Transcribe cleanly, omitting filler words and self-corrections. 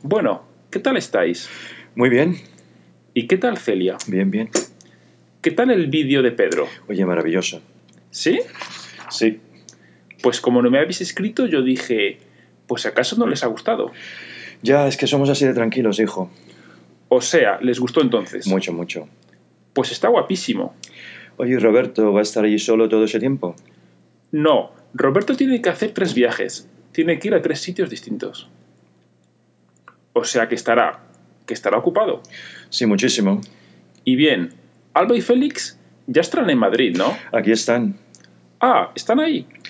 Bueno, ¿qué tal estáis? Muy bien, ¿Y qué tal Celia? bien, bien. ¿Qué tal el vídeo de Pedro? Oye, maravilloso. ¿Sí? Sí. Pues como no me habéis escrito, yo dije, pues ¿acaso no les ha gustado? Ya, es que somos así de tranquilos, hijo. O sea, ¿les gustó entonces? Mucho, mucho. Pues está guapísimo. Oye, ¿y Roberto va a estar allí solo todo ese tiempo? No, Roberto tiene que hacer 3 viajes. Tiene que ir a 3 sitios distintos. O sea que estará ocupado. Sí, muchísimo. Y bien, Alba y Félix ya estarán en Madrid, ¿no? Aquí están. Ah, ¿están ahí?